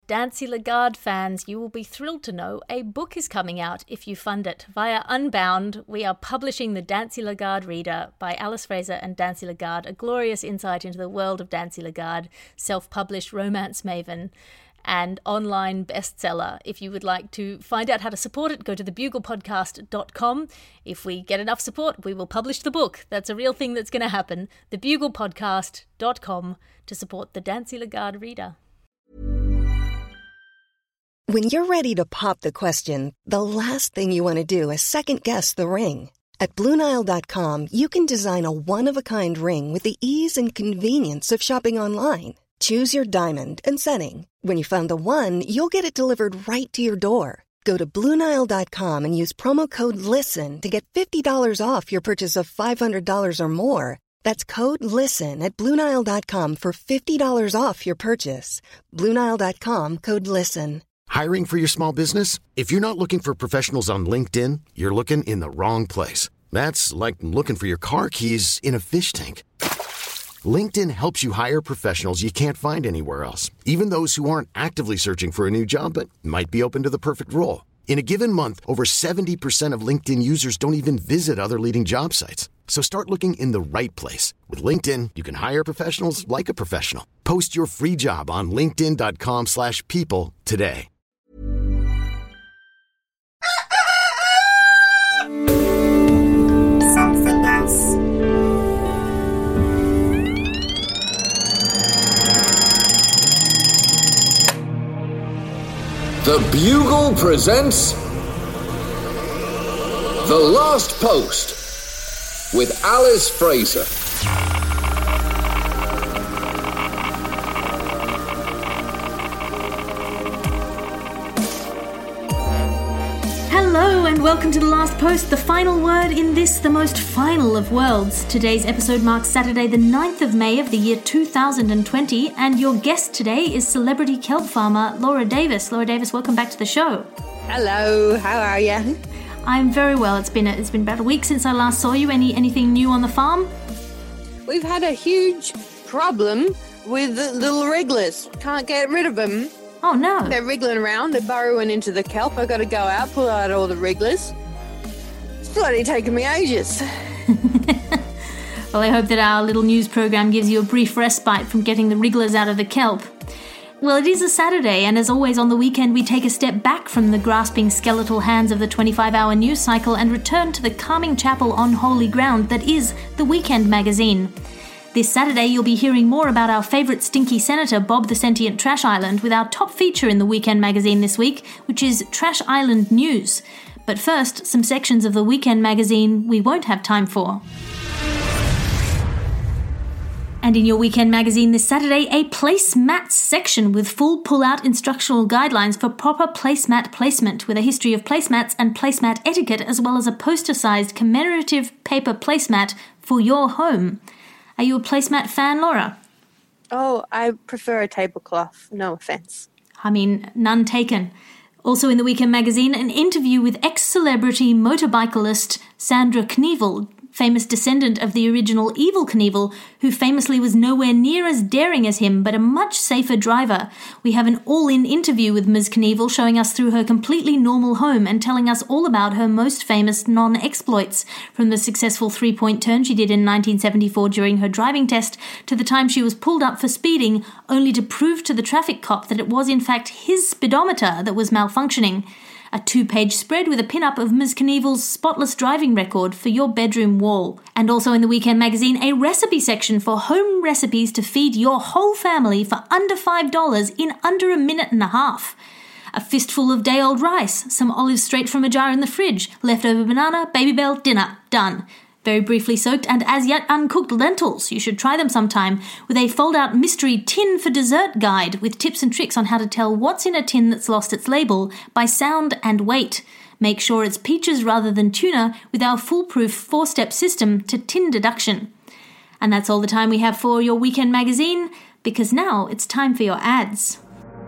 Dancy Lagarde fans, you will be thrilled to know a book is coming out if you fund it. Via Unbound, we are publishing the Dancy Lagarde Reader by Alice Fraser and Dancy Lagarde, a glorious insight into the world of Dancy Lagarde, self-published romance maven and online bestseller. If you would like to find out how to support it, go to thebuglepodcast.com. If we get enough support, we will publish the book. That's a real thing that's going to happen. Thebuglepodcast.com to support the Dancy Lagarde Reader. When you're ready to pop the question, the last thing you want to do is second-guess the ring. At BlueNile.com, you can design a one-of-a-kind ring with the ease and convenience of shopping online. Choose your diamond and setting. When you find the one, you'll get it delivered right to your door. Go to BlueNile.com and use promo code LISTEN to get $50 off your purchase of $500 or more. That's code LISTEN at BlueNile.com for $50 off your purchase. BlueNile.com, code LISTEN. Hiring for your small business? If you're not looking for professionals on LinkedIn, you're looking in the wrong place. That's like looking for your car keys in a fish tank. LinkedIn helps you hire professionals you can't find anywhere else, even those who aren't actively searching for a new job but might be open to the perfect role. In a given month, over 70% of LinkedIn users don't even visit other leading job sites. So start looking in the right place. With LinkedIn, you can hire professionals like a professional. Post your free job on linkedin.com/people today. Something else. The Bugle presents The Last Post with Alice Fraser. Hello and welcome to The Last Post, the final word in this, the most final of worlds. Today's episode marks Saturday the 9th of May of the year 2020, and your guest today is celebrity kelp farmer Laura Davis. Laura Davis, welcome back to the show. Hello, how are you? I'm very well. It's been about a week since I last saw you. Anything new on the farm? We've had a huge problem with the little wrigglers. Can't get rid of them. Oh no. They're wriggling around, they're burrowing into the kelp. I've got to go out, pull out all the wrigglers. It's bloody taking me ages. Well, I hope that our little news program gives you a brief respite from getting the wrigglers out of the kelp. Well, it is a Saturday, and as always on the weekend, we take a step back from the grasping skeletal hands of the 25-hour news cycle and return to the calming chapel on holy ground that is The Weekend magazine. This Saturday, you'll be hearing more about our favourite stinky senator, Bob the Sentient Trash Island, with our top feature in The Weekend magazine this week, which is Trash Island News. But first, some sections of The Weekend magazine we won't have time for. And in your Weekend magazine this Saturday, a placemats section with full pull-out instructional guidelines for proper placemat placement, with a history of placemats and placemat etiquette, as well as a poster-sized commemorative paper placemat for your home. Are you a placemat fan, Laura? Oh, I prefer a tablecloth, no offence. I mean, none taken. Also in the Weekend magazine, an interview with ex-celebrity motorbicalist Sandra Knievel, famous descendant of the original Evel Knievel, who famously was nowhere near as daring as him, but a much safer driver. We have an all-in interview with Ms. Knievel, showing us through her completely normal home and telling us all about her most famous non-exploits, from the successful three-point turn she did in 1974 during her driving test, to the time she was pulled up for speeding, only to prove to the traffic cop that it was in fact his speedometer that was malfunctioning. A 2-page spread with a pin-up of Ms. Knievel's spotless driving record for your bedroom wall. And also in the Weekend magazine, a recipe section for home recipes to feed your whole family for under $5 in under a minute and a half. A fistful of day-old rice, some olives straight from a jar in the fridge, leftover banana, Baby Bell, dinner, done. Very briefly soaked and as yet uncooked lentils. You should try them sometime, with a fold-out mystery tin for dessert guide with tips and tricks on how to tell what's in a tin that's lost its label by sound and weight. Make sure it's peaches rather than tuna with our foolproof 4-step system to tin deduction. And that's all the time we have for your Weekend magazine, because now it's time for your ads.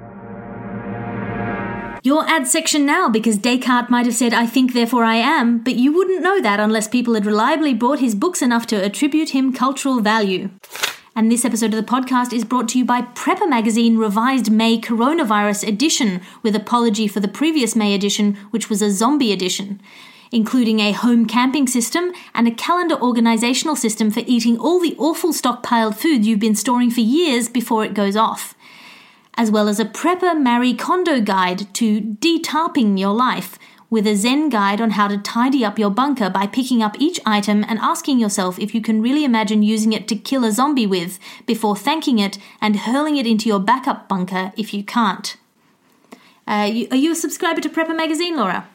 Your ad section now, because Descartes might have said, "I think, therefore I am," but you wouldn't know that unless people had reliably bought his books enough to attribute him cultural value. And this episode of the podcast is brought to you by Prepper Magazine Revised May Coronavirus Edition, with apology for the previous May edition, which was a zombie edition, including a home camping system and a calendar organisational system for eating all the awful stockpiled food you've been storing for years before it goes off, as well as a Prepper Marie Kondo guide to de-tarping your life, with a Zen guide on how to tidy up your bunker by picking up each item and asking yourself if you can really imagine using it to kill a zombie with, before thanking it and hurling it into your backup bunker if you can't. Are you a subscriber to Prepper Magazine, Laura?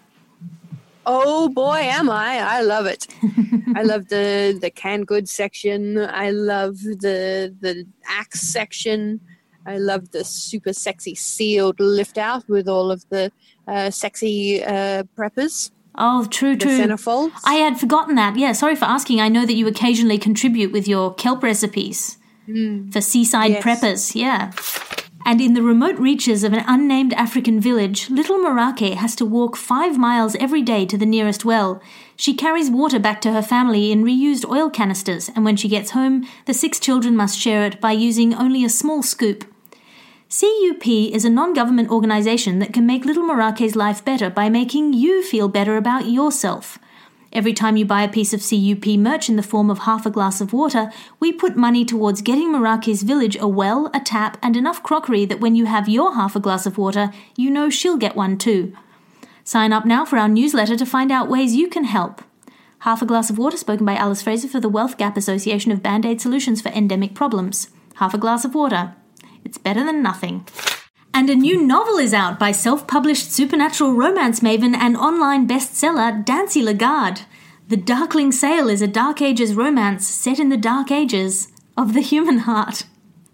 Oh boy, am I. I love it. I love the canned goods section. I love the axe section. I love the super sexy sealed lift out with all of the sexy preppers. Oh, true. The centerfolds. I had forgotten that. Yeah, sorry for asking. I know that you occasionally contribute with your kelp recipes for seaside preppers. Yeah. And in the remote reaches of an unnamed African village, little Marake has to walk 5 miles every day to the nearest well. She carries water back to her family in reused oil canisters, and when she gets home, the 6 children must share it by using only a small scoop. CUP is a non-government organisation that can make little Marake's life better by making you feel better about yourself. Every time you buy a piece of CUP merch in the form of half a glass of water, we put money towards getting Marake's village a well, a tap, and enough crockery that when you have your half a glass of water, you know she'll get one too. Sign up now for our newsletter to find out ways you can help. Half a Glass of Water, spoken by Alice Fraser for the Wealth Gap Association of Band-Aid Solutions for Endemic Problems. Half a glass of water. It's better than nothing. And a new novel is out by self-published supernatural romance maven and online bestseller Dancy Lagarde. The Darkling Sail is a Dark Ages romance set in the Dark Ages of the human heart.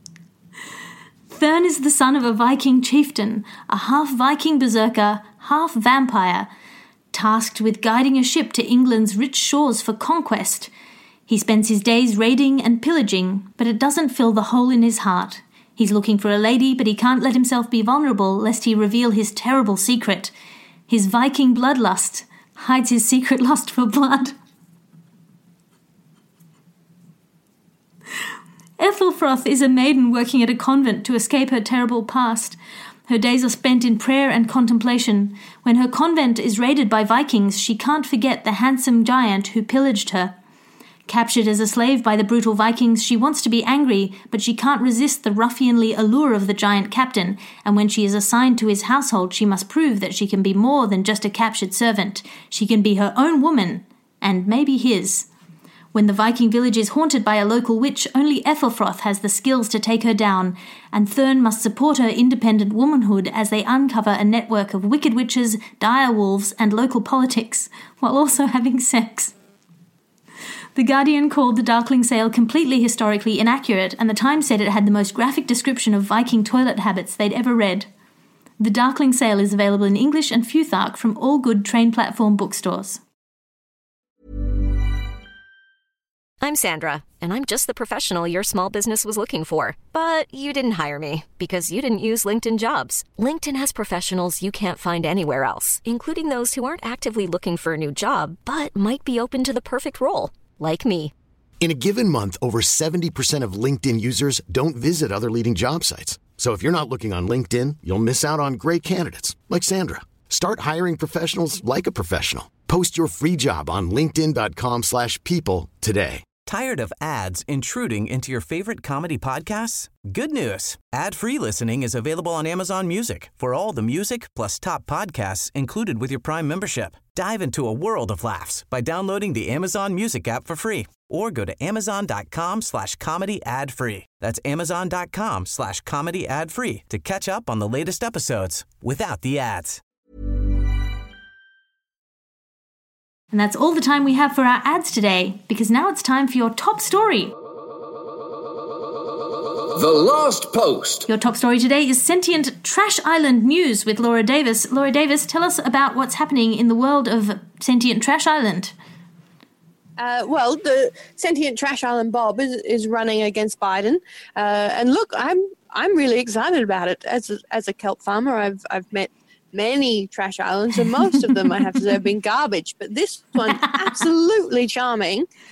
Thurn is the son of a Viking chieftain, a half-Viking berserker, half-vampire, tasked with guiding a ship to England's rich shores for conquest. He spends his days raiding and pillaging, but it doesn't fill the hole in his heart. He's looking for a lady, but he can't let himself be vulnerable lest he reveal his terrible secret. His Viking bloodlust hides his secret lust for blood. Ethelfroth is a maiden working at a convent to escape her terrible past. Her days are spent in prayer and contemplation. When her convent is raided by Vikings, she can't forget the handsome giant who pillaged her. Captured as a slave by the brutal Vikings, she wants to be angry, but she can't resist the ruffianly allure of the giant captain, and when she is assigned to his household, she must prove that she can be more than just a captured servant. She can be her own woman, and maybe his. When the Viking village is haunted by a local witch, only Ethelfroth has the skills to take her down, and Thurn must support her independent womanhood as they uncover a network of wicked witches, dire wolves, and local politics, while also having sex. The Guardian called The Darkling Sail completely historically inaccurate, and the Times said it had the most graphic description of Viking toilet habits they'd ever read. The Darkling Sail is available in English and Futhark from all good train platform bookstores. I'm Sandra, and I'm just the professional your small business was looking for. But you didn't hire me because you didn't use LinkedIn Jobs. LinkedIn has professionals you can't find anywhere else, including those who aren't actively looking for a new job, but might be open to the perfect role. Like me. In a given month, over 70% of LinkedIn users don't visit other leading job sites. So if you're not looking on LinkedIn, you'll miss out on great candidates like Sandra. Start hiring professionals like a professional. Post your free job on linkedin.com/people today. Tired of ads intruding into your favorite comedy podcasts? Good news. Ad-free listening is available on Amazon Music for all the music plus top podcasts included with your Prime membership. Dive into a world of laughs by downloading the Amazon Music app for free or go to amazon.com/comedy ad-free. That's amazon.com/comedy ad-free to catch up on the latest episodes without the ads. And that's all the time we have for our ads today, because now it's time for your top story. The Last Post. Your top story today is Sentient Trash Island News with Laura Davis. Laura Davis, tell us about what's happening in the world of Sentient Trash Island. Well, the Sentient Trash Island Bob is running against Biden, and look, I'm really excited about it. As a kelp farmer, I've met many trash islands, and most of them, I have to say, have been garbage. But this one, absolutely charming.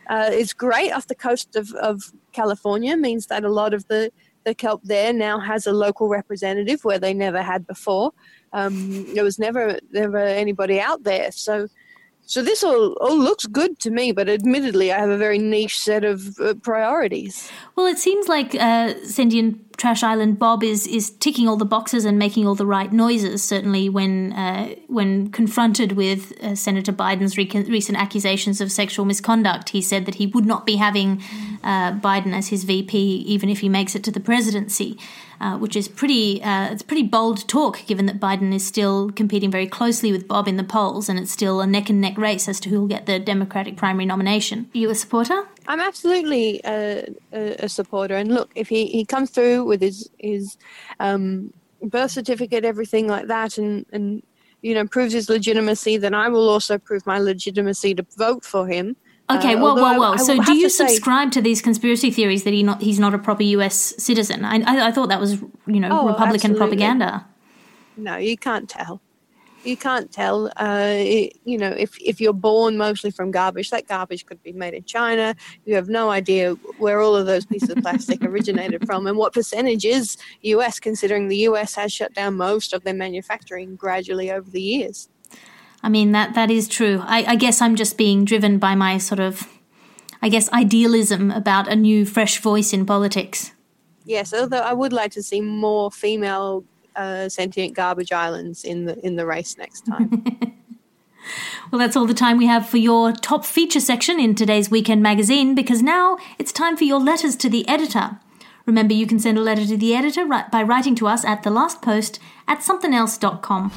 It's great off the coast of California. Means that a lot of the kelp there now has a local representative where they never had before. There was never anybody out there. So this all looks good to me, but admittedly, I have a very niche set of priorities. Well, it seems like Sentient Trash Island Bob is ticking all the boxes and making all the right noises, certainly when confronted with Senator Biden's recent accusations of sexual misconduct. He said that he would not be having Biden as his VP even if he makes it to the presidency. Which is it's pretty bold talk, given that Biden is still competing very closely with Bob in the polls, and it's still a neck-and-neck race as to who will get the Democratic primary nomination. Are you a supporter? I'm absolutely a supporter. And look, if he comes through with his birth certificate, everything like that, and proves his legitimacy, then I will also prove my legitimacy to vote for him. Okay, whoa. So do you subscribe to these conspiracy theories that he's not a proper US citizen? I thought that was, Republican absolutely. propaganda. No, you can't tell. You can't tell. If you're born mostly from garbage, that garbage could be made in China. You have no idea where all of those pieces of plastic originated from and what percentage is US, considering the US has shut down most of their manufacturing gradually over the years. I mean, that is true. I guess I'm just being driven by my sort of, idealism about a new, fresh voice in politics. Yes, although I would like to see more female sentient garbage islands in the race next time. Well, that's all the time we have for your top feature section in today's Weekend Magazine, because now it's time for your letters to the editor. Remember, you can send a letter to the editor by writing to us at thelastpost@somethingelse.com.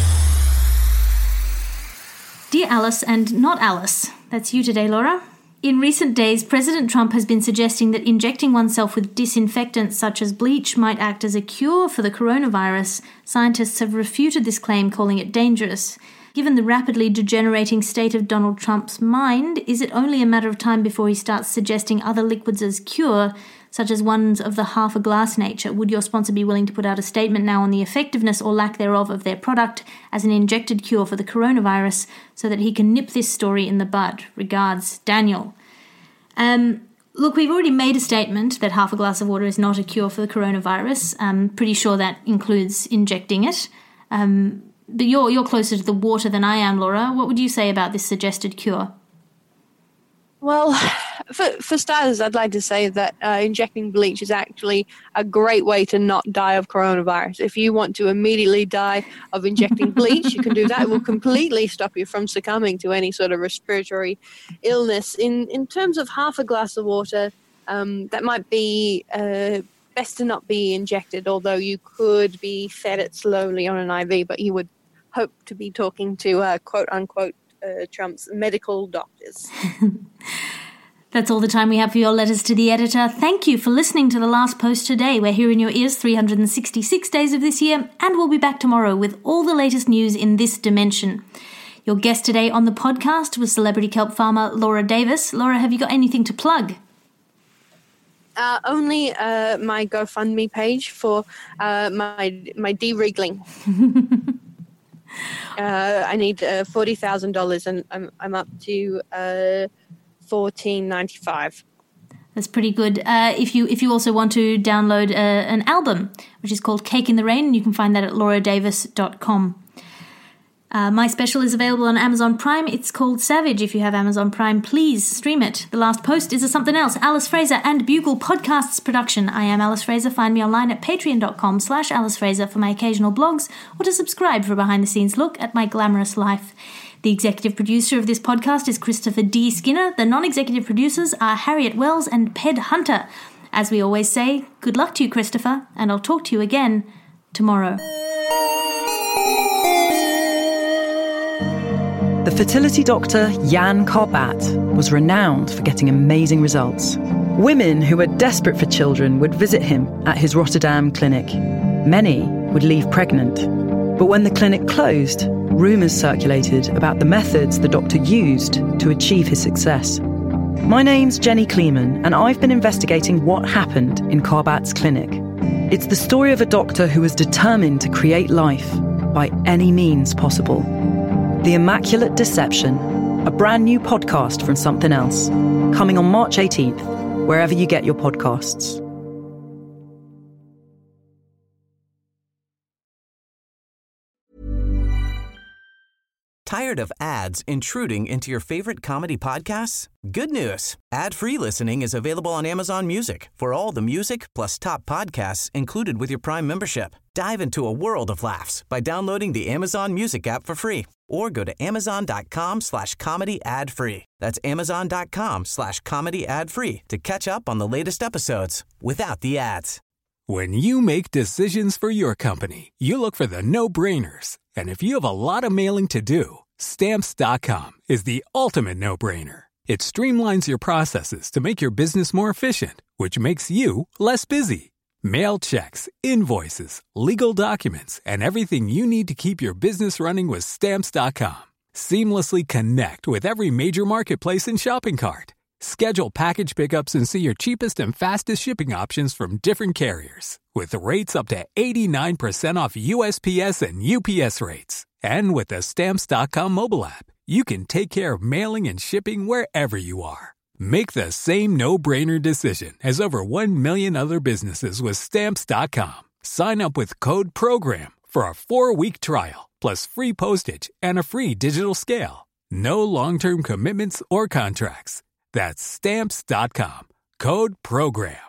Dear Alice and not Alice, that's you today, Laura. In recent days, President Trump has been suggesting that injecting oneself with disinfectants such as bleach might act as a cure for the coronavirus. Scientists have refuted this claim, calling it dangerous. Given the rapidly degenerating state of Donald Trump's mind, is it only a matter of time before he starts suggesting other liquids as cure, such as ones of the half-a-glass nature? Would your sponsor be willing to put out a statement now on the effectiveness or lack thereof of their product as an injected cure for the coronavirus so that he can nip this story in the bud? Regards, Daniel. Look, we've already made a statement that half a glass of water is not a cure for the coronavirus. I'm pretty sure that includes injecting it. But you're closer to the water than I am, Laura. What would you say about this suggested cure? Well, for starters, I'd like to say that injecting bleach is actually a great way to not die of coronavirus. If you want to immediately die of injecting bleach, you can do that. It will completely stop you from succumbing to any sort of respiratory illness. In terms of half a glass of water, that might be best to not be injected, although you could be fed it slowly on an IV, but you would hope to be talking to quote-unquote Trump's medical doctors. That's all the time we have for your letters to the editor. Thank you for listening to The Last Post today. We're here in your ears 366 days of this year, and we'll be back tomorrow with all the latest news in this dimension. Your guest today on the podcast was celebrity kelp farmer Laura Davis. Laura, have you got anything to plug? Only my GoFundMe page for my de-wriggling. I need $40,000, and I'm up to $14.95. That's pretty good. If you also want to download an album, which is called Cake in the Rain, you can find that at lauradavis.com. My special is available on Amazon Prime. It's called Savage. If you have Amazon Prime, please stream it. The Last Post is a Something Else, Alice Fraser and Bugle Podcasts production. I am Alice Fraser. Find me online at patreon.com/Alice Fraser for my occasional blogs, or to subscribe for a behind-the-scenes look at my glamorous life. The executive producer of this podcast is Christopher D. Skinner. The non-executive producers are Harriet Wells and Ped Hunter. As we always say, good luck to you, Christopher, and I'll talk to you again tomorrow. The fertility doctor Jan Karbat was renowned for getting amazing results. Women who were desperate for children would visit him at his Rotterdam clinic. Many would leave pregnant. But when the clinic closed, rumours circulated about the methods the doctor used to achieve his success. My name's Jenny Kleeman, and I've been investigating what happened in Karbat's clinic. It's the story of a doctor who was determined to create life by any means possible. The Immaculate Deception a brand new podcast from Something Else, coming on March 18th, wherever you get your podcasts. Tired of ads intruding into your favorite comedy podcasts? Good news. Ad-free listening is available on Amazon Music for all the music plus top podcasts included with your Prime membership. Dive into a world of laughs by downloading the Amazon Music app for free or go to amazon.com/comedy ad-free. That's amazon.com/comedy ad-free to catch up on the latest episodes without the ads. When you make decisions for your company, you look for the no-brainers. And if you have a lot of mailing to do, Stamps.com is the ultimate no-brainer. It streamlines your processes to make your business more efficient, which makes you less busy. Mail checks, invoices, legal documents, and everything you need to keep your business running with Stamps.com. Seamlessly connect with every major marketplace and shopping cart. Schedule package pickups and see your cheapest and fastest shipping options from different carriers, with rates up to 89% off USPS and UPS rates. And with the Stamps.com mobile app, you can take care of mailing and shipping wherever you are. Make the same no-brainer decision as over 1 million other businesses with Stamps.com. Sign up with code PROGRAM for a 4-week trial, plus free postage and a free digital scale. No long-term commitments or contracts. That's Stamps.com. Code PROGRAM.